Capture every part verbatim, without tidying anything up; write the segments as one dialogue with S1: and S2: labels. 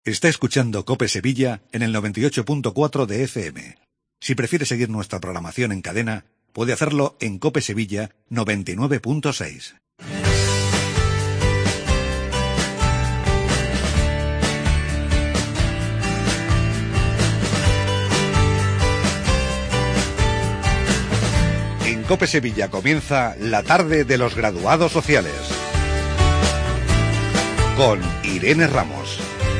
S1: Está escuchando COPE Sevilla en el noventa y ocho punto cuatro de F M. Si prefiere seguir nuestra programación en cadena, puede hacerlo en COPE Sevilla noventa y nueve punto seis. En COPE Sevilla comienza la tarde de los graduados sociales con Irene Ramos.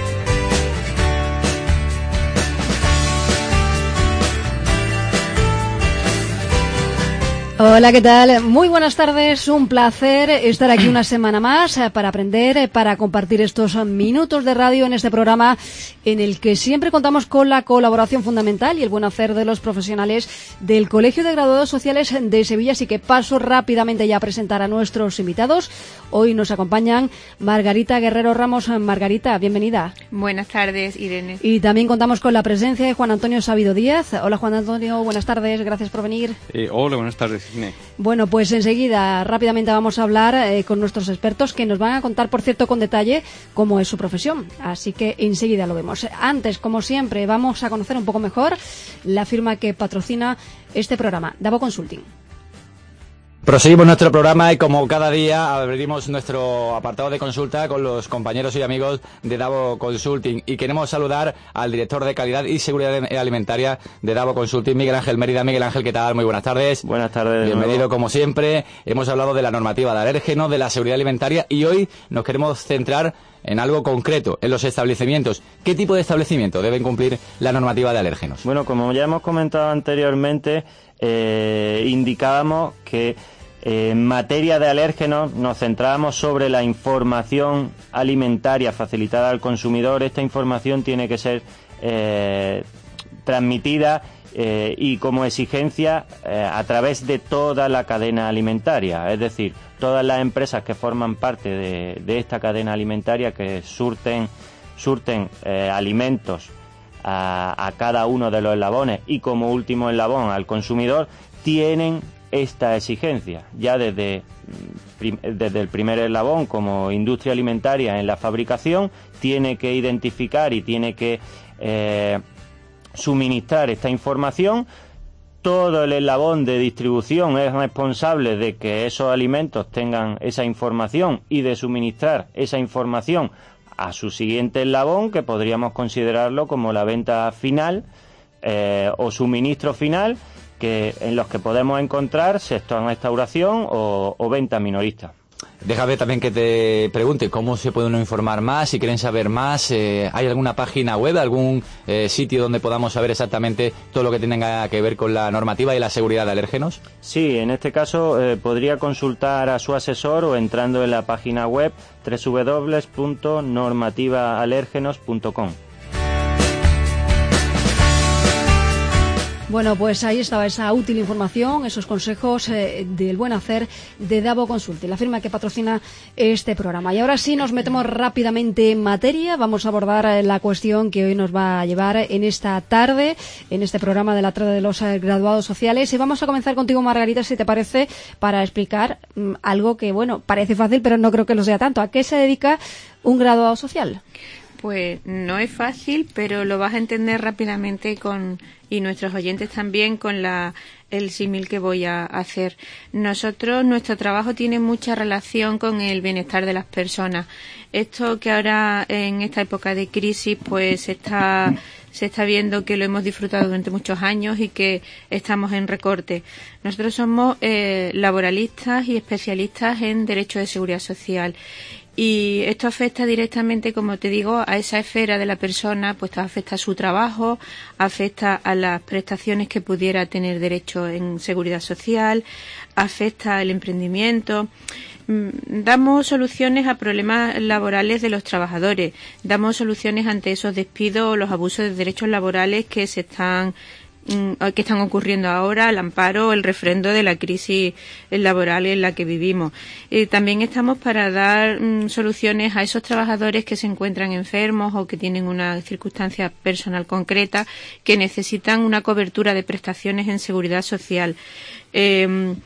S2: Hola, ¿qué tal? Muy buenas tardes, un placer estar aquí una semana más para aprender, para compartir estos minutos de radio en este programa en el que siempre contamos con la colaboración fundamental y el buen hacer de los profesionales del Colegio de Graduados Sociales de Sevilla, así que paso rápidamente ya a presentar a nuestros invitados. Hoy nos acompañan Margarita Guerrero Ramos. Margarita, bienvenida.
S3: Buenas tardes, Irene.
S2: Y también contamos con la presencia de Juan Antonio Sabido Díaz. Hola, Juan Antonio, buenas tardes, gracias por venir.
S4: Eh, hola, buenas tardes.
S2: Bueno, pues enseguida, rápidamente vamos a hablar eh, con nuestros expertos que nos van a contar, por cierto, con detalle cómo es su profesión. Así que enseguida lo vemos. Antes, como siempre, vamos a conocer un poco mejor la firma que patrocina este programa, Davo Consulting.
S5: Proseguimos nuestro programa y como cada día abrimos nuestro apartado de consulta con los compañeros y amigos de Davo Consulting y queremos saludar al director de calidad y seguridad alimentaria de Davo Consulting, Miguel Ángel Mérida. Miguel Ángel, ¿qué tal? Muy buenas tardes.
S6: Buenas tardes.
S5: Bienvenido como siempre. Hemos hablado de la normativa de alérgenos, de la seguridad alimentaria y hoy nos queremos centrar en algo concreto, en los establecimientos. ¿Qué tipo de establecimiento deben cumplir la normativa de alérgenos?
S6: Bueno, como ya hemos comentado anteriormente, eh, indicábamos que eh, en materia de alérgenos nos centrábamos sobre la información alimentaria facilitada al consumidor. Esta información tiene que ser eh, transmitida eh, y como exigencia eh, a través de toda la cadena alimentaria, es decir, todas las empresas que forman parte de, de esta cadena alimentaria que surten, surten eh, alimentos a, a cada uno de los eslabones y como último eslabón al consumidor, tienen esta exigencia. Ya desde, desde el primer eslabón como industria alimentaria en la fabricación, tiene que identificar y tiene que eh, suministrar esta información. Todo el eslabón de distribución es responsable de que esos alimentos tengan esa información y de suministrar esa información a su siguiente eslabón, que podríamos considerarlo como la venta final eh, o suministro final, que en los que podemos encontrar sector en restauración o, o venta minorista.
S5: Déjame también que te pregunte cómo se puede uno informar más, si quieren saber más. Eh, ¿Hay alguna página web, algún eh, sitio donde podamos saber exactamente todo lo que tenga que ver con la normativa y la seguridad de alérgenos?
S6: Sí, en este caso eh, podría consultar a su asesor o entrando en la página web doble u doble u doble u punto normativa alérgenos punto com.
S2: Bueno, pues ahí estaba esa útil información, esos consejos eh, del buen hacer de Davo Consulting, la firma que patrocina este programa. Y ahora sí nos metemos rápidamente en materia. Vamos a abordar eh, la cuestión que hoy nos va a llevar en esta tarde, en este programa de la tarde de los eh, graduados sociales. Y vamos a comenzar contigo, Margarita, si te parece, para explicar mm, algo que, bueno, parece fácil, pero no creo que lo sea tanto. ¿A qué se dedica un graduado social?
S3: Pues no es fácil, pero lo vas a entender rápidamente con y nuestros oyentes también con la el símil que voy a hacer. Nosotros, nuestro trabajo tiene mucha relación con el bienestar de las personas. Esto que ahora en esta época de crisis pues se está se está viendo que lo hemos disfrutado durante muchos años y que estamos en recorte. Nosotros somos eh, laboralistas y especialistas en derecho de seguridad social. Y esto afecta directamente, como te digo, a esa esfera de la persona, pues afecta a su trabajo, afecta a las prestaciones que pudiera tener derecho en seguridad social, afecta al emprendimiento. Damos soluciones a problemas laborales de los trabajadores, damos soluciones ante esos despidos o los abusos de derechos laborales que se están que están ocurriendo ahora, al amparo, el refrendo de la crisis laboral en la que vivimos. Eh, también estamos para dar mm, soluciones a esos trabajadores que se encuentran enfermos o que tienen una circunstancia personal concreta que necesitan una cobertura de prestaciones en seguridad social. Eh,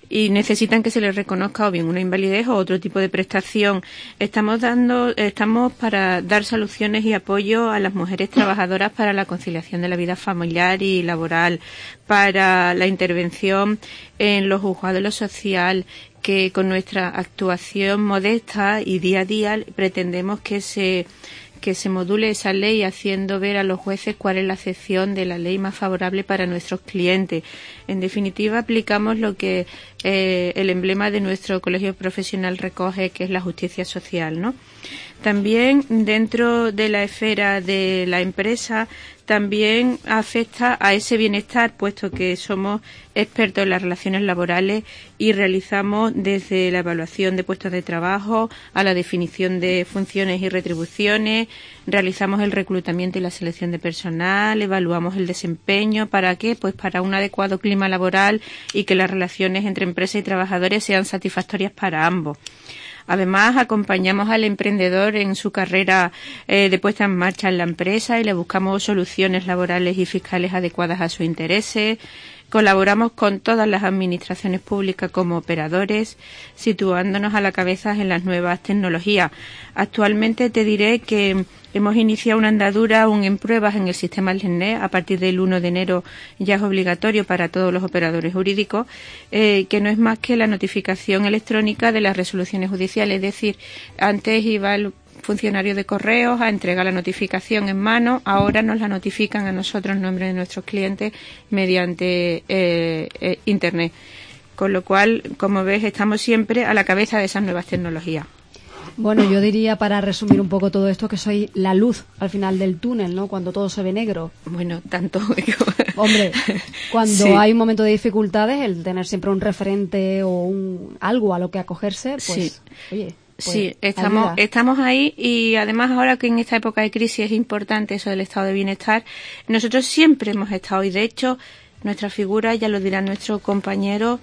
S3: y necesitan que se les reconozca o bien una invalidez o otro tipo de prestación. Estamos dando, estamos para dar soluciones y apoyo a las mujeres trabajadoras para la conciliación de la vida familiar y laboral, para la intervención en los juzgados de lo social, que con nuestra actuación modesta y día a día pretendemos que se que se module esa ley, haciendo ver a los jueces cuál es la acepción de la ley más favorable para nuestros clientes. En definitiva, aplicamos lo que eh, el emblema de nuestro colegio profesional recoge, que es la justicia social, ¿no? También dentro de la esfera de la empresa también afecta a ese bienestar, puesto que somos expertos en las relaciones laborales y realizamos desde la evaluación de puestos de trabajo a la definición de funciones y retribuciones, realizamos el reclutamiento y la selección de personal, evaluamos el desempeño. ¿Para qué? Pues para un adecuado clima laboral y que las relaciones entre empresa y trabajadores sean satisfactorias para ambos. Además, acompañamos al emprendedor en su carrera eh, de puesta en marcha en la empresa y le buscamos soluciones laborales y fiscales adecuadas a sus intereses. Colaboramos con todas las administraciones públicas como operadores, situándonos a la cabeza en las nuevas tecnologías. Actualmente te diré que hemos iniciado una andadura aún en pruebas en el sistema LENET. A partir del uno de enero ya es obligatorio para todos los operadores jurídicos, eh, que no es más que la notificación electrónica de las resoluciones judiciales. Es decir, antes iba el funcionario de correos a entregar la notificación en mano, ahora nos la notifican a nosotros en nombre de nuestros clientes mediante eh, eh, Internet. Con lo cual, como ves, estamos siempre a la cabeza de esas nuevas tecnologías.
S2: Bueno, yo diría, para resumir un poco todo esto, que soy la luz al final del túnel, ¿no? Cuando todo se ve negro.
S3: Bueno, tanto...
S2: Hombre, cuando
S3: sí.
S2: hay un momento de dificultades, el tener siempre un referente o un algo a lo que acogerse, pues,
S3: sí.
S2: oye... Pues
S3: sí, estamos, estamos ahí, y además ahora que en esta época de crisis es importante eso del estado de bienestar, nosotros siempre hemos estado, y de hecho nuestra figura, ya lo dirán nuestros compañeros,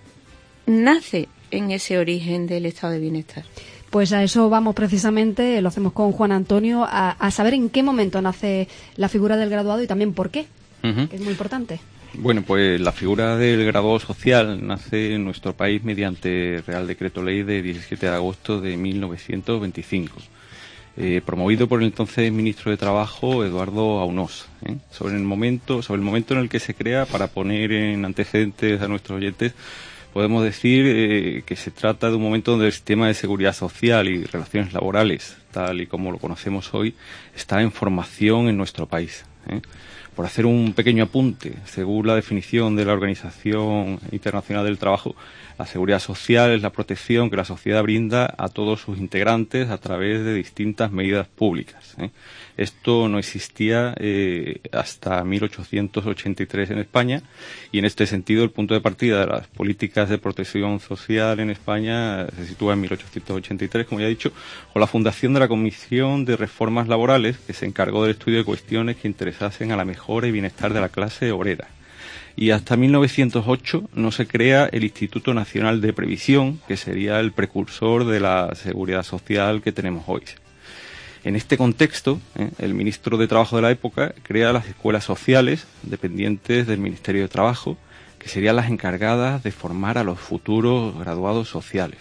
S3: nace en ese origen del estado de bienestar.
S2: Pues a eso vamos precisamente, lo hacemos con Juan Antonio, a, a saber en qué momento nace la figura del graduado y también por qué, uh-huh. que es muy importante.
S4: Bueno, pues la figura del graduado social nace en nuestro país mediante Real Decreto Ley de diecisiete de agosto de mil novecientos veinticinco, eh, promovido por el entonces ministro de Trabajo, Eduardo Aunós, ¿eh? sobre el momento, sobre el momento en el que se crea. Para poner en antecedentes a nuestros oyentes, podemos decir eh, que se trata de un momento donde el sistema de seguridad social y relaciones laborales, tal y como lo conocemos hoy, está en formación en nuestro país, ¿eh? Por hacer un pequeño apunte, según la definición de la Organización Internacional del Trabajo, la seguridad social es la protección que la sociedad brinda a todos sus integrantes a través de distintas medidas públicas, ¿eh? Esto no existía eh, hasta mil ochocientos ochenta y tres en España, y en este sentido el punto de partida de las políticas de protección social en España se sitúa en mil ochocientos ochenta y tres, como ya he dicho, con la fundación de la Comisión de Reformas Laborales, que se encargó del estudio de cuestiones que interesasen a la mejora y bienestar de la clase obrera. Y hasta mil novecientos ocho no se crea el Instituto Nacional de Previsión, que sería el precursor de la seguridad social que tenemos hoy. En este contexto, ¿eh? el ministro de Trabajo de la época crea las escuelas sociales, dependientes del Ministerio de Trabajo, que serían las encargadas de formar a los futuros graduados sociales.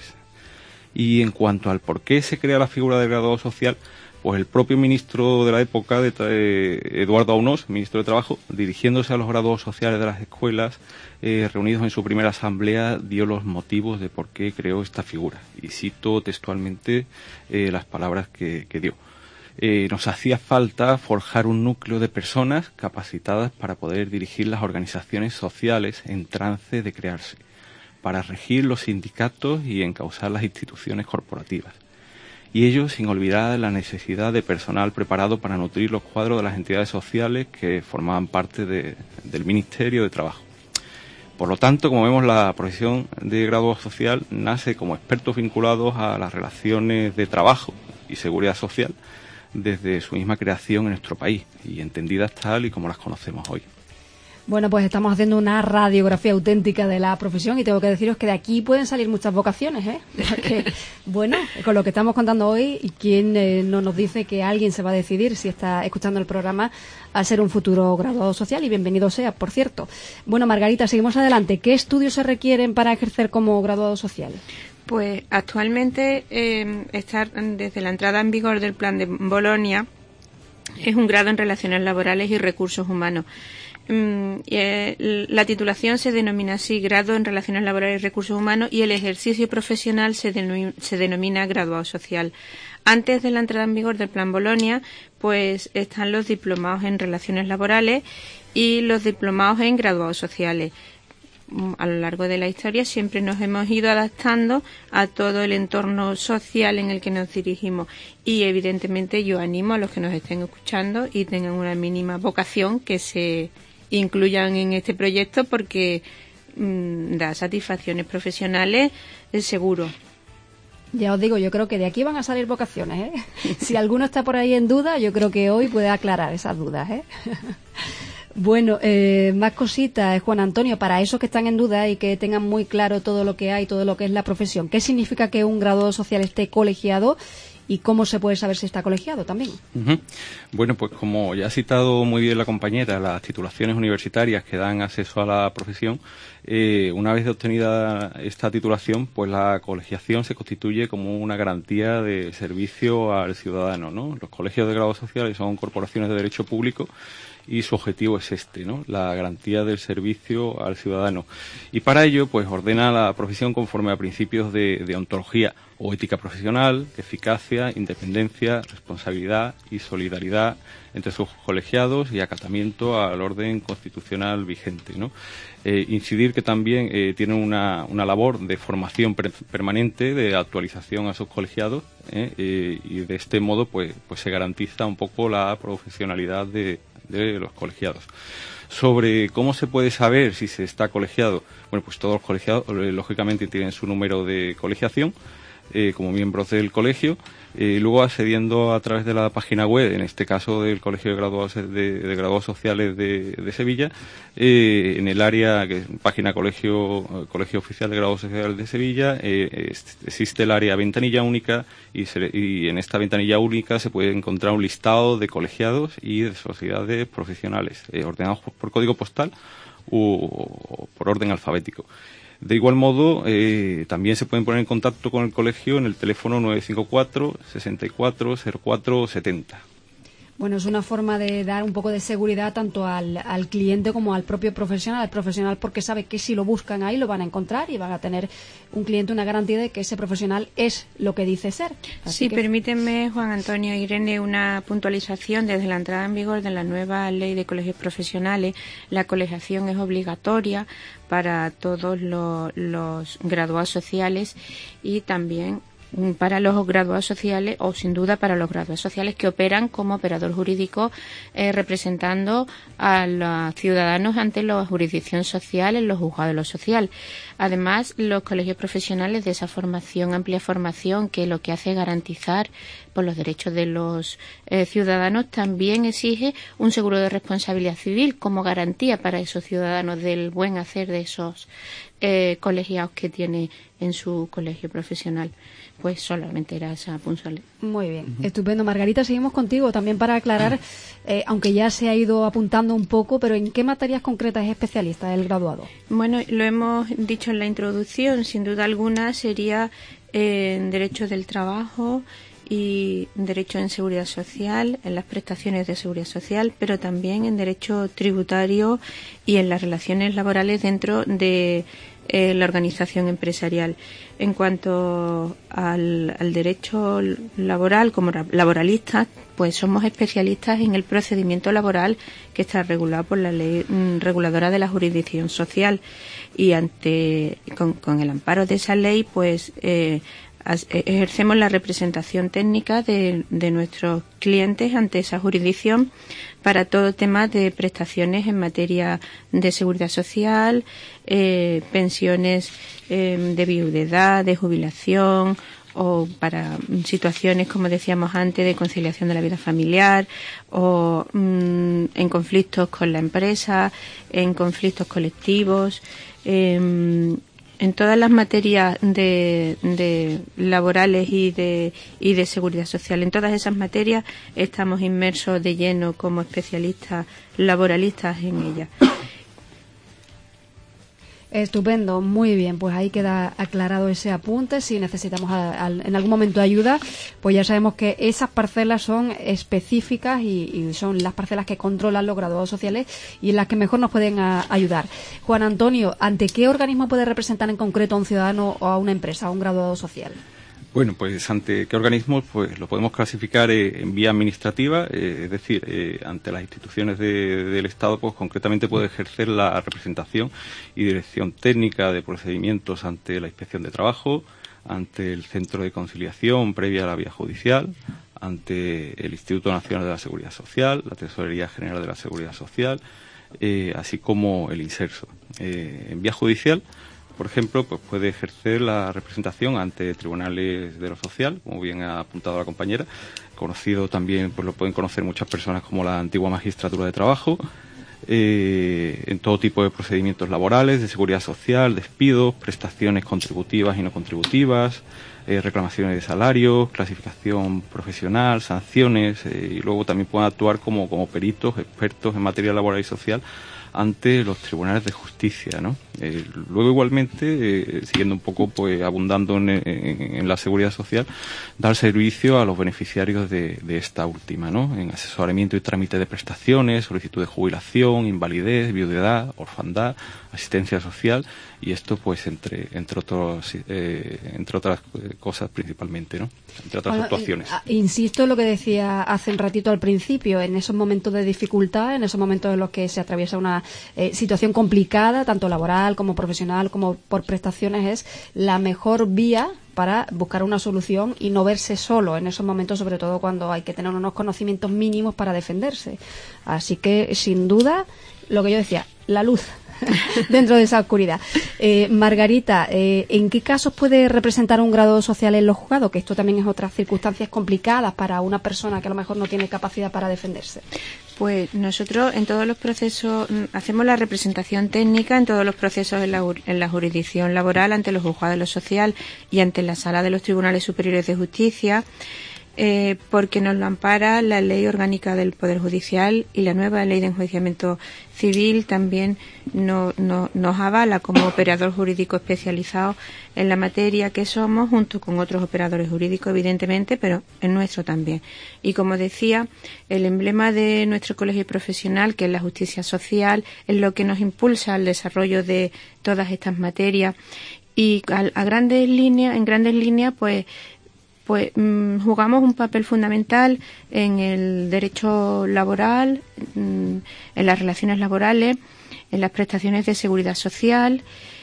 S4: Y en cuanto al por qué se crea la figura del graduado social, pues el propio ministro de la época, de, eh, Eduardo Aunós, ministro de Trabajo, dirigiéndose a los graduados sociales de las escuelas, eh, reunidos en su primera asamblea, dio los motivos de por qué creó esta figura. Y cito textualmente eh, las palabras que, que dio. Eh, nos hacía falta forjar un núcleo de personas capacitadas para poder dirigir las organizaciones sociales en trance de crearse, para regir los sindicatos y encauzar las instituciones corporativas. Y ello sin olvidar la necesidad de personal preparado para nutrir los cuadros de las entidades sociales que formaban parte de, del Ministerio de Trabajo. Por lo tanto, como vemos, la profesión de graduado social nace como expertos vinculados a las relaciones de trabajo y seguridad social desde su misma creación en nuestro país y entendidas tal y como las conocemos hoy.
S2: Bueno, pues estamos haciendo una radiografía auténtica de la profesión y tengo que deciros que de aquí pueden salir muchas vocaciones, ¿eh? Porque, bueno, con lo que estamos contando hoy, ¿y quién eh, no nos dice que alguien se va a decidir, si está escuchando el programa, a ser un futuro graduado social? Y bienvenido sea, por cierto. Bueno, Margarita, seguimos adelante. ¿Qué estudios se requieren para ejercer como graduado social?
S3: Pues actualmente eh, estar desde la entrada en vigor del Plan de Bolonia es un grado en Relaciones Laborales y Recursos Humanos. La titulación se denomina así, grado en Relaciones Laborales y Recursos Humanos, y el ejercicio profesional se, denomina, se denomina graduado social. Antes de la entrada en vigor del Plan Bolonia, pues están los diplomados en Relaciones Laborales y los diplomados en graduados sociales. A lo largo de la historia siempre nos hemos ido adaptando a todo el entorno social en el que nos dirigimos, y evidentemente yo animo a los que nos estén escuchando y tengan una mínima vocación que se incluyan en este proyecto, porque mmm, da satisfacciones profesionales, es seguro.
S2: Ya os digo, yo creo que de aquí van a salir vocaciones, ¿eh? Si alguno está por ahí en duda, yo creo que hoy puede aclarar esas dudas, ¿eh? Bueno, eh, más cositas, Juan Antonio, para esos que están en duda y que tengan muy claro todo lo que hay, todo lo que es la profesión. ¿Qué significa que un graduado social esté colegiado y cómo se puede saber si está colegiado también?
S4: Uh-huh. Bueno, pues como ya ha citado muy bien la compañera, las titulaciones universitarias que dan acceso a la profesión, eh, una vez obtenida esta titulación, pues la colegiación se constituye como una garantía de servicio al ciudadano, ¿no? Los colegios de grados sociales son corporaciones de derecho público y su objetivo es este, ¿no? La garantía del servicio al ciudadano. Y para ello, pues ordena la profesión conforme a principios de, de ontología o ética profesional, eficacia, independencia, responsabilidad y solidaridad entre sus colegiados y acatamiento al orden constitucional vigente, ¿no? Eh, incidir que también eh, tienen una, una labor de formación per- permanente, de actualización a sus colegiados, ¿eh? Eh, y de este modo pues, pues se garantiza un poco la profesionalidad de de los colegiados. Sobre cómo se puede saber si se está colegiado, bueno, pues todos los colegiados eh, lógicamente tienen su número de colegiación eh, como miembros del colegio, eh, luego accediendo a través de la página web, en este caso del Colegio de Graduados, de, de graduados Sociales de, de Sevilla, eh, en el área que es página Colegio Colegio Oficial de Graduados Sociales de Sevilla, eh, existe el área ventanilla única y, se, y en esta ventanilla única se puede encontrar un listado de colegiados y de sociedades profesionales, eh, ordenados por, por código postal u, o por orden alfabético. De igual modo, eh, también se pueden poner en contacto con el colegio en el teléfono nueve cinco cuatro, sesenta y cuatro, cero cuatro setenta.
S2: Bueno, es una forma de dar un poco de seguridad tanto al, al cliente como al propio profesional, al profesional, porque sabe que si lo buscan ahí lo van a encontrar y van a tener un cliente una garantía de que ese profesional es lo que dice ser. Así
S3: sí,
S2: que...
S3: permítanme, Juan Antonio e Irene, una puntualización. Desde la entrada en vigor de la nueva ley de colegios profesionales, la colegiación es obligatoria para todos los, los graduados sociales y también para los graduados sociales, o sin duda para los graduados sociales que operan como operador jurídico eh, representando a los ciudadanos ante la jurisdicción social en los juzgados de lo social. Además, los colegios profesionales de esa formación, amplia formación, que lo que hace es garantizar por los derechos de los eh, ciudadanos, también exige un seguro de responsabilidad civil como garantía para esos ciudadanos del buen hacer de esos eh, colegiados que tiene en su colegio profesional. Pues solamente era esa puntualidad.
S2: Muy bien, uh-huh. Estupendo. Margarita, seguimos contigo también para aclarar, eh, aunque ya se ha ido apuntando un poco, pero ¿en qué materias concretas es especialista el graduado?
S3: Bueno, lo hemos dicho en la introducción, sin duda alguna sería eh, en Derecho del Trabajo y Derecho en Seguridad Social, en las prestaciones de Seguridad Social, pero también en Derecho Tributario y en las relaciones laborales dentro de eh, la organización empresarial. En cuanto al, al derecho laboral, como laboralistas, pues somos especialistas en el procedimiento laboral que está regulado por la ley mm, reguladora de la jurisdicción social, y ante con, con el amparo de esa ley, pues eh, ejercemos la representación técnica de, de nuestros clientes ante esa jurisdicción para todo tema de prestaciones en materia de seguridad social, eh, pensiones eh, de viudedad, de jubilación o para situaciones, como decíamos antes, de conciliación de la vida familiar, o mmm, en conflictos con la empresa, en conflictos colectivos, eh, en todas las materias de, de laborales y de, y de seguridad social. En todas esas materias estamos inmersos de lleno como especialistas laboralistas en ellas.
S2: Estupendo, muy bien, pues ahí queda aclarado ese apunte. Si necesitamos a, a, en algún momento ayuda, pues ya sabemos que esas parcelas son específicas y, y son las parcelas que controlan los graduados sociales y en las que mejor nos pueden a, ayudar. Juan Antonio, ¿ante qué organismo puede representar en concreto a un ciudadano o a una empresa, a un graduado social?
S4: Bueno, pues ante qué organismos pues lo podemos clasificar eh, en vía administrativa, eh, es decir, eh, ante las instituciones de, del Estado, pues concretamente puede ejercer la representación y dirección técnica de procedimientos ante la Inspección de Trabajo, ante el Centro de Conciliación previa a la vía judicial, ante el Instituto Nacional de la Seguridad Social, la Tesorería General de la Seguridad Social, eh, así como el INSERSO. Eh, en vía judicial, por ejemplo, pues puede ejercer la representación ante tribunales de lo social, como bien ha apuntado la compañera, conocido también, pues lo pueden conocer muchas personas como la antigua magistratura de trabajo, eh, en todo tipo de procedimientos laborales, de seguridad social, despidos, prestaciones contributivas y no contributivas, eh, reclamaciones de salarios, clasificación profesional, sanciones, eh, y luego también pueden actuar como, como peritos, expertos en materia laboral y social, ante los tribunales de justicia, ¿no? Eh, luego igualmente, eh, siguiendo un poco, pues abundando en, en, en la seguridad social, dar servicio a los beneficiarios de, de esta última, ¿no? En asesoramiento y trámite de prestaciones, solicitud de jubilación, invalidez, viudedad, orfandad, asistencia social, y esto pues entre entre otros eh, entre otras cosas principalmente, ¿no? Entre otras
S2: bueno,
S4: actuaciones.
S2: Eh, insisto en lo que decía hace un ratito al principio, en esos momentos de dificultad, en esos momentos en los que se atraviesa una eh, situación complicada, tanto laboral como profesional, como por prestaciones, es la mejor vía para buscar una solución y no verse solo en esos momentos, sobre todo cuando hay que tener unos conocimientos mínimos para defenderse. Así que, sin duda, lo que yo decía, la luz dentro de esa oscuridad. Eh, Margarita, eh, ¿en qué casos puede representar un grado social en los juzgados? Que esto también es otras circunstancias complicadas para una persona que a lo mejor no tiene capacidad para defenderse.
S3: Pues nosotros en todos los procesos hacemos la representación técnica en todos los procesos en la, en la jurisdicción laboral, ante los juzgados de lo social y ante la sala de los tribunales superiores de justicia. Eh, porque nos lo ampara la Ley Orgánica del Poder Judicial y la nueva Ley de Enjuiciamiento Civil también no, no, nos avala como operador jurídico especializado en la materia que somos, junto con otros operadores jurídicos, evidentemente, pero el nuestro también. Y como decía, el emblema de nuestro colegio profesional, que es la justicia social, es lo que nos impulsa al desarrollo de todas estas materias. Y a, a grandes líneas, en grandes líneas, pues, pues mmm, jugamos un papel fundamental en el derecho laboral, mmm, en las relaciones laborales, en las prestaciones de seguridad social.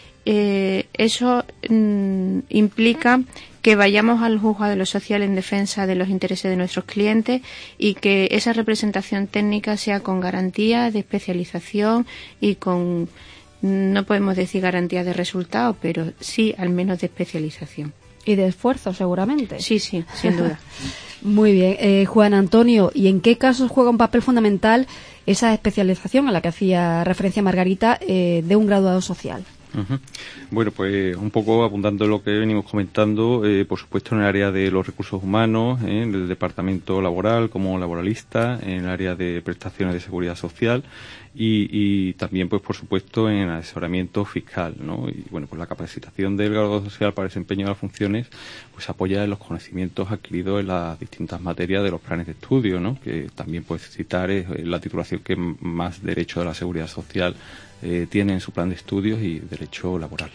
S3: Eh, eso mmm, implica que vayamos al juzgado de lo social en defensa de los intereses de nuestros clientes y que esa representación técnica sea con garantía de especialización y con, no podemos decir garantía de resultados, pero sí al menos de especialización.
S2: Y de esfuerzo, seguramente.
S3: Sí, sí, sin duda.
S2: Muy bien. Eh, Juan Antonio, ¿y en qué casos juega un papel fundamental esa especialización a la que hacía referencia Margarita eh, de un graduado social?
S4: Uh-huh. Bueno, pues un poco abundando en lo que venimos comentando, eh, por supuesto en el área de los recursos humanos, eh, en el departamento laboral como laboralista, en el área de prestaciones de seguridad social y, y también, pues por supuesto, en el asesoramiento fiscal, ¿no? Y bueno, pues la capacitación del graduado social para el desempeño de las funciones, pues apoya en los conocimientos adquiridos en las distintas materias de los planes de estudio, ¿no? Que también puedes citar es la titulación que más derecho de la seguridad social Eh, tiene en su plan de estudios y derecho laboral.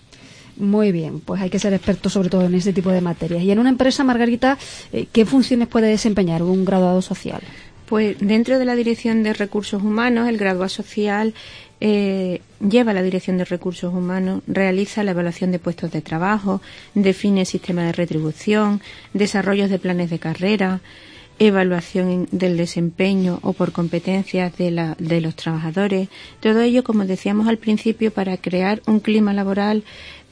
S2: Muy bien, pues hay que ser experto sobre todo en ese tipo de materias. Y en una empresa, Margarita, eh, ¿qué funciones puede desempeñar un graduado social?
S3: Pues dentro de la Dirección de Recursos Humanos, el graduado social eh, lleva la Dirección de Recursos Humanos, realiza la evaluación de puestos de trabajo, define sistemas de retribución, desarrollos de planes de carrera, evaluación del desempeño o por competencias de, la, de los trabajadores. Todo ello, como decíamos al principio, para crear un clima laboral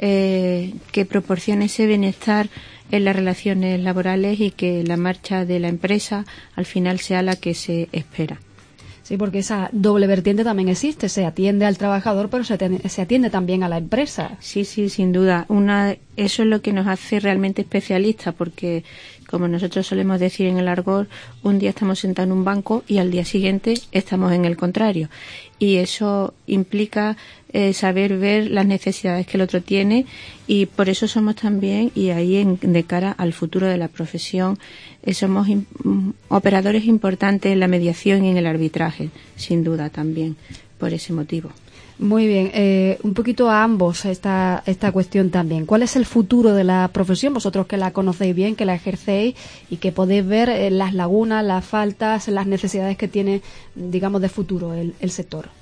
S3: eh, que proporcione ese bienestar en las relaciones laborales y que la marcha de la empresa al final sea la que se espera.
S2: Sí, porque esa doble vertiente también existe. Se atiende al trabajador, pero se atiende, se atiende también a la empresa.
S3: Sí, sí, sin duda. Una, eso es lo que nos hace realmente especialistas, porque, como nosotros solemos decir en el argot, un día estamos sentados en un banco y al día siguiente estamos en el contrario. Y eso implica eh, saber ver las necesidades que el otro tiene, y por eso somos también, y ahí en, de cara al futuro de la profesión, eh, somos in, um, operadores importantes en la mediación y en el arbitraje, sin duda también, por ese motivo.
S2: Muy bien, eh, un poquito a ambos esta, esta cuestión también. ¿Cuál es el futuro de la profesión? Vosotros que la conocéis bien, que la ejercéis y que podéis ver eh, las lagunas, las faltas, las necesidades que tiene, digamos, de futuro el, el sector.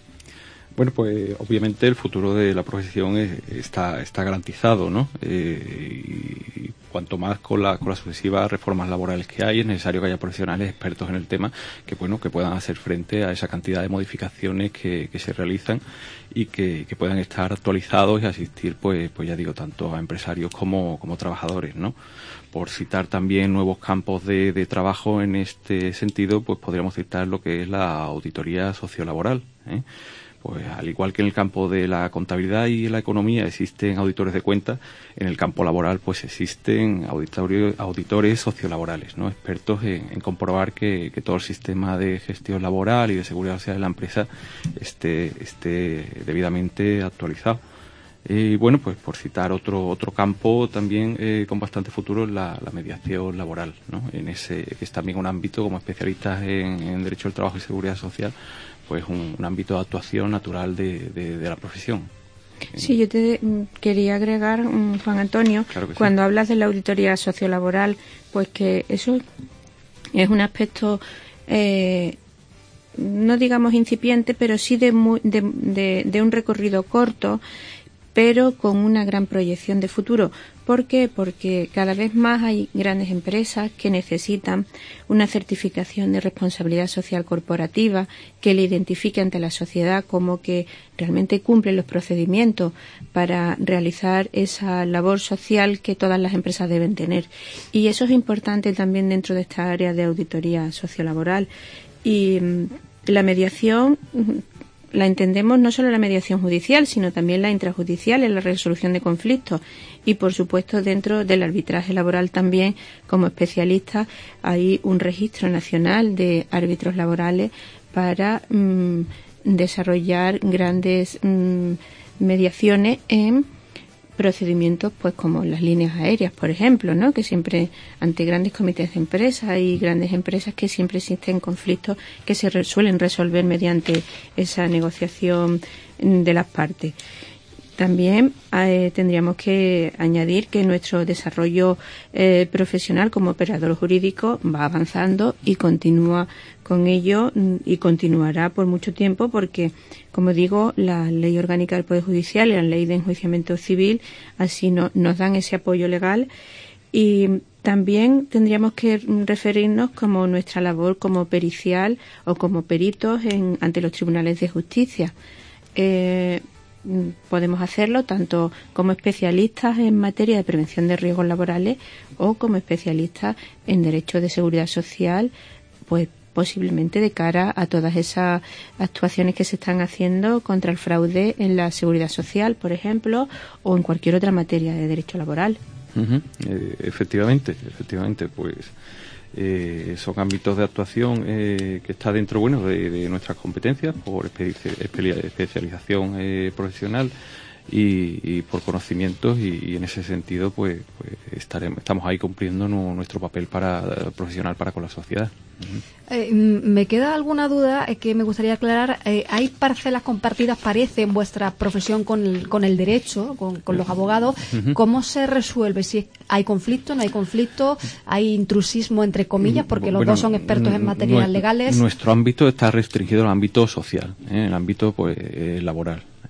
S4: Bueno, pues obviamente el futuro de la profesión es, está, está garantizado, ¿no? Eh, y cuanto más con, la, con las sucesivas reformas laborales que hay, es necesario que haya profesionales expertos en el tema que, bueno, que puedan hacer frente a esa cantidad de modificaciones que, que se realizan y que, que puedan estar actualizados y asistir, pues, pues ya digo, tanto a empresarios como, como trabajadores, ¿no? Por citar también nuevos campos de, de trabajo en este sentido, pues podríamos citar lo que es la auditoría sociolaboral, ¿eh? Pues al igual que en el campo de la contabilidad y la economía existen auditores de cuentas, en el campo laboral pues existen auditores, auditores sociolaborales, ¿no? Expertos en, en comprobar que, que todo el sistema de gestión laboral y de seguridad social de la empresa esté, esté debidamente actualizado. Y bueno, pues por citar otro otro campo también eh, con bastante futuro, la, la mediación laboral, ¿no? En ese que es también un ámbito, como especialistas en, en derecho del trabajo y seguridad social, pues un, un ámbito de actuación natural de, de, de la profesión.
S3: Sí, yo te quería agregar, Juan Antonio,
S4: claro que
S3: cuando
S4: sí.
S3: hablas de la auditoría sociolaboral, pues que eso es un aspecto, eh, no digamos incipiente, pero sí de, muy, de, de, de un recorrido corto, pero con una gran proyección de futuro. ¿Por qué? Porque cada vez más hay grandes empresas que necesitan una certificación de responsabilidad social corporativa que le identifique ante la sociedad como que realmente cumple los procedimientos para realizar esa labor social que todas las empresas deben tener. Y eso es importante también dentro de esta área de auditoría sociolaboral. Y la mediación la entendemos no solo la mediación judicial, sino también la intrajudicial en la resolución de conflictos. Y, por supuesto, dentro del arbitraje laboral también, como especialista, hay un registro nacional de árbitros laborales para mmm, desarrollar grandes mmm, mediaciones en procedimientos pues como las líneas aéreas, por ejemplo, ¿no? Que siempre ante grandes comités de empresas y grandes empresas que siempre existen conflictos que se re- suelen resolver mediante esa negociación de las partes. También eh, tendríamos que añadir que nuestro desarrollo eh, profesional como operador jurídico va avanzando y continúa con ello y continuará por mucho tiempo porque, como digo, la Ley Orgánica del Poder Judicial y la Ley de Enjuiciamiento Civil así no, nos dan ese apoyo legal. Y también tendríamos que referirnos como nuestra labor como pericial o como peritos en, ante los tribunales de justicia. Eh, podemos hacerlo tanto como especialistas en materia de prevención de riesgos laborales o como especialistas en derecho de seguridad social, pues posiblemente de cara a todas esas actuaciones que se están haciendo contra el fraude en la seguridad social, por ejemplo, o en cualquier otra materia de derecho laboral.
S4: Uh-huh. Eh, efectivamente, efectivamente, pues eh, son ámbitos de actuación eh, que está dentro, bueno, de, de nuestras competencias por espe- especialización eh, profesional y, y por conocimientos y, y en ese sentido, pues, pues estaremos, estamos ahí cumpliendo nu, nuestro papel para profesional para con la sociedad. Uh-huh.
S2: Eh, me queda alguna duda eh, que me gustaría aclarar. Eh, ¿Hay parcelas compartidas, parece, en vuestra profesión con el, con el derecho, con, con los abogados? Uh-huh. ¿Cómo se resuelve? Si hay conflicto, no hay conflicto, hay intrusismo, entre comillas, porque los
S4: bueno,
S2: dos son expertos en materias
S4: nuestro,
S2: legales.
S4: Nuestro ámbito está restringido al ámbito social, ¿eh? El ámbito pues eh, laboral.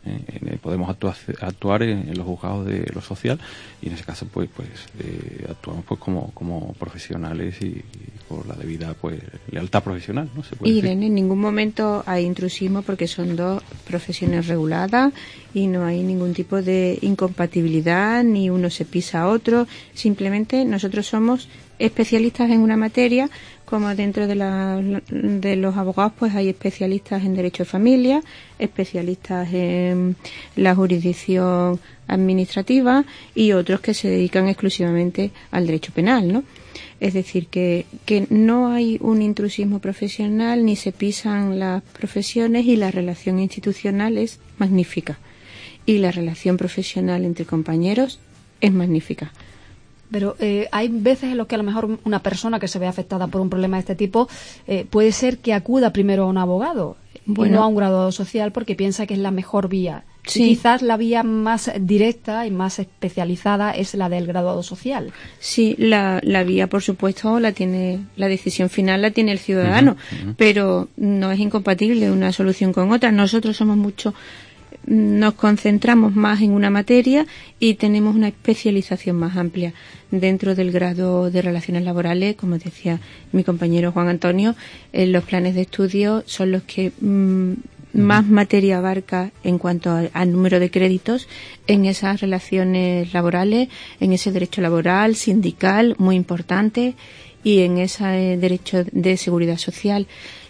S4: ¿eh? Eh, podemos actuar, actuar en, en los juzgados de lo social y en ese caso pues pues eh, actuamos pues como, como profesionales y, y por la debida pues lealtad profesional, ¿no? Se puede
S3: y
S4: decir.
S3: en ningún momento hay intrusismo porque son dos profesiones reguladas y no hay ningún tipo de incompatibilidad, ni uno se pisa a otro. Simplemente nosotros somos especialistas en una materia, como dentro de, la, de los abogados pues hay especialistas en derecho de familia, especialistas en la jurisdicción administrativa y otros que se dedican exclusivamente al derecho penal, ¿no? Es decir, que, que no hay un intrusismo profesional ni se pisan las profesiones y la relación institucional es magnífica. Y la relación profesional entre compañeros es magnífica.
S2: Pero eh, hay veces en los que a lo mejor una persona que se ve afectada por un problema de este tipo eh, puede ser que acuda primero a un abogado bueno, y no a un graduado social porque piensa que es la mejor vía. Sí. Y quizás la vía más directa y más especializada es la del graduado social.
S3: Sí, la, la vía, por supuesto, la tiene, la decisión final la tiene el ciudadano, uh-huh, uh-huh. pero no es incompatible una solución con otra. Nosotros somos mucho... nos concentramos más en una materia y tenemos una especialización más amplia dentro del grado de Relaciones Laborales. Como decía mi compañero Juan Antonio, eh, los planes de estudio son los que mm, más materia abarca en cuanto al número de créditos en esas relaciones laborales, en ese derecho laboral, sindical, muy importante, y en ese eh, derecho de seguridad social.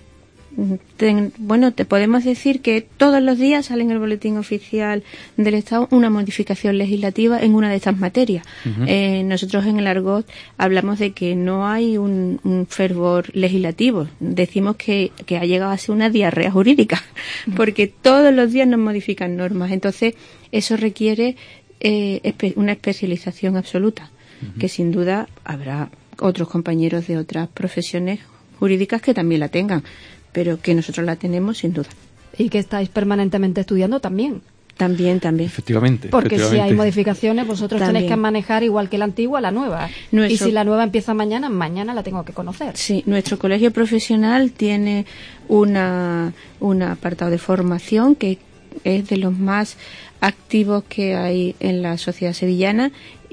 S3: Ten, bueno, te podemos decir que todos los días sale en el boletín oficial del Estado una modificación legislativa en una de estas materias. Uh-huh. Eh, nosotros en el Argot hablamos de que no hay un, un fervor legislativo. Decimos que, que ha llegado a ser una diarrea jurídica, uh-huh. porque todos los días nos modifican normas. Entonces, eso requiere eh, espe- una especialización absoluta, uh-huh. que sin duda habrá otros compañeros de otras profesiones jurídicas que también la tengan, pero que nosotros la tenemos sin duda.
S2: Y que estáis permanentemente estudiando también.
S3: También, también.
S4: Efectivamente.
S2: Porque
S4: efectivamente.
S2: si hay modificaciones, vosotros también tenéis que manejar igual que la antigua, la nueva. Nuestro... Y si la nueva empieza mañana, mañana la tengo que conocer.
S3: Sí, nuestro colegio profesional tiene una un apartado de formación que es de los más activos que hay en la sociedad sevillana,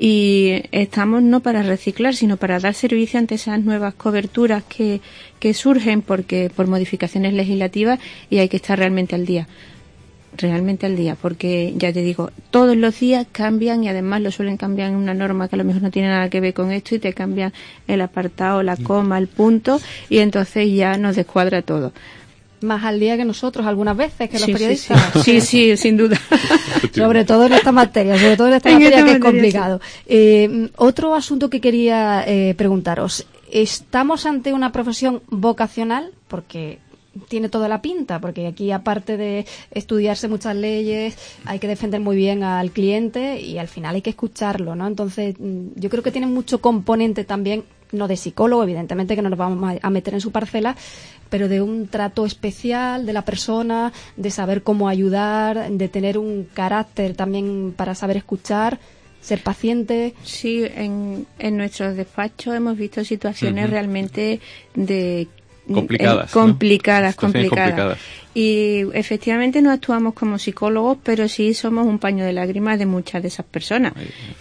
S3: y estamos no para reciclar, sino para dar servicio ante esas nuevas coberturas que, que surgen porque por modificaciones legislativas, y hay que estar realmente al día. Realmente al día, porque ya te digo, todos los días cambian, y además lo suelen cambiar en una norma que a lo mejor no tiene nada que ver con esto, y te cambian el apartado, la coma, el punto, y entonces ya nos descuadra todo.
S2: Más al día que nosotros algunas veces, que los
S3: sí,
S2: periodistas.
S3: Sí, sí, sí, sin duda.
S2: Sobre todo en esta materia, sobre todo en esta en materia esta que materia, es complicado. Sí. Eh, otro asunto que quería eh, preguntaros. ¿Estamos ante una profesión vocacional? Porque tiene toda la pinta, porque aquí, aparte de estudiarse muchas leyes, hay que defender muy bien al cliente y al final hay que escucharlo, ¿no? Entonces, yo creo que tiene mucho componente también, no de psicólogo, evidentemente, que no nos vamos a meter en su parcela, pero de un trato especial de la persona, de saber cómo ayudar, de tener un carácter también para saber escuchar, ser paciente.
S3: Sí, en, en nuestros despachos hemos visto situaciones uh-huh. realmente de
S4: complicadas,
S3: eh, complicadas,
S4: ¿no?
S3: complicadas.
S4: complicadas.
S3: Y efectivamente no actuamos como psicólogos, pero sí somos un paño de lágrimas de muchas de esas personas.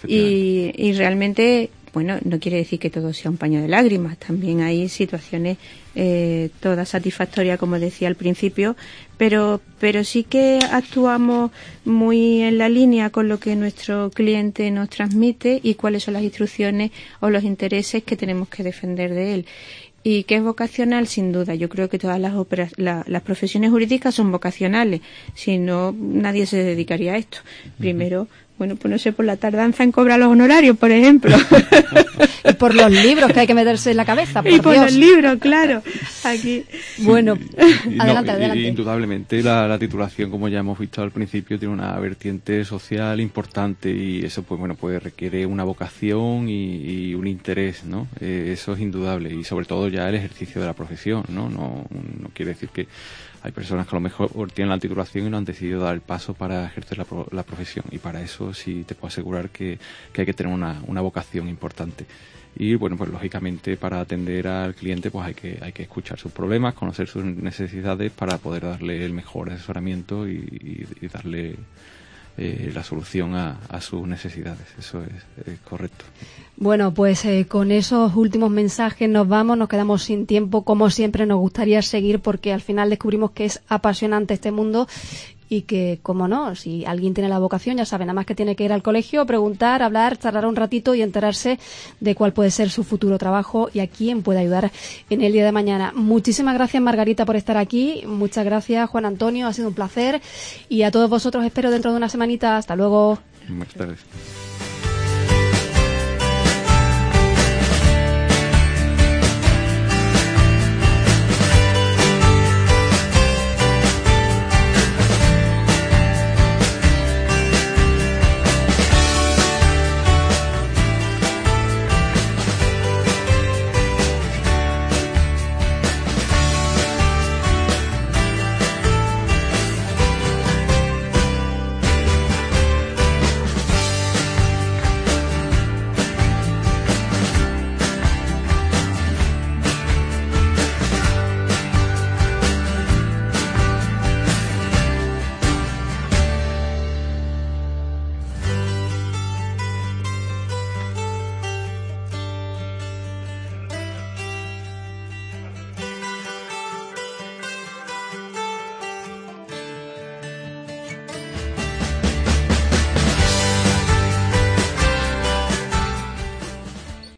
S3: Y, y realmente, bueno, no quiere decir que todo sea un paño de lágrimas. También hay situaciones eh, todas satisfactorias, como decía al principio, pero pero sí que actuamos muy en la línea con lo que nuestro cliente nos transmite y cuáles son las instrucciones o los intereses que tenemos que defender de él. Y que es vocacional, sin duda. Yo creo que todas las, opera, la, las profesiones jurídicas son vocacionales. Si no, nadie se dedicaría a esto. Primero, bueno, pues no sé, por la tardanza en cobrar los honorarios, por ejemplo.
S2: Y por los libros que hay que meterse en la cabeza, por
S3: Y por
S2: Dios.
S3: los libros, claro. Aquí.
S2: Bueno,
S4: y, y
S2: adelante,
S4: no,
S2: adelante.
S4: Indudablemente la, la titulación, como ya hemos visto al principio, tiene una vertiente social importante, y eso, pues bueno, pues requiere una vocación y, y un interés, ¿no? Eh, eso es indudable, y sobre todo ya el ejercicio de la profesión, ¿no? No, no quiere decir que hay personas que a lo mejor tienen la titulación y no han decidido dar el paso para ejercer la, la profesión, y para eso eso sí te puedo asegurar que, que hay que tener una, una vocación importante. Y bueno, pues lógicamente para atender al cliente pues hay que hay que escuchar sus problemas, conocer sus necesidades para poder darle el mejor asesoramiento y, y, y darle eh, la solución a, a sus necesidades. Eso es, es correcto.
S2: Bueno, pues eh, con esos últimos mensajes nos vamos, nos quedamos sin tiempo. Como siempre nos gustaría seguir porque al final descubrimos que es apasionante este mundo y que, como no, si alguien tiene la vocación, ya sabe, nada más que tiene que ir al colegio, preguntar, hablar, charlar un ratito y enterarse de cuál puede ser su futuro trabajo y a quién puede ayudar en el día de mañana. Muchísimas gracias, Margarita, por estar aquí. Muchas gracias, Juan Antonio, ha sido un placer. Y a todos vosotros espero dentro de una semanita. Hasta luego.
S4: Buenas tardes.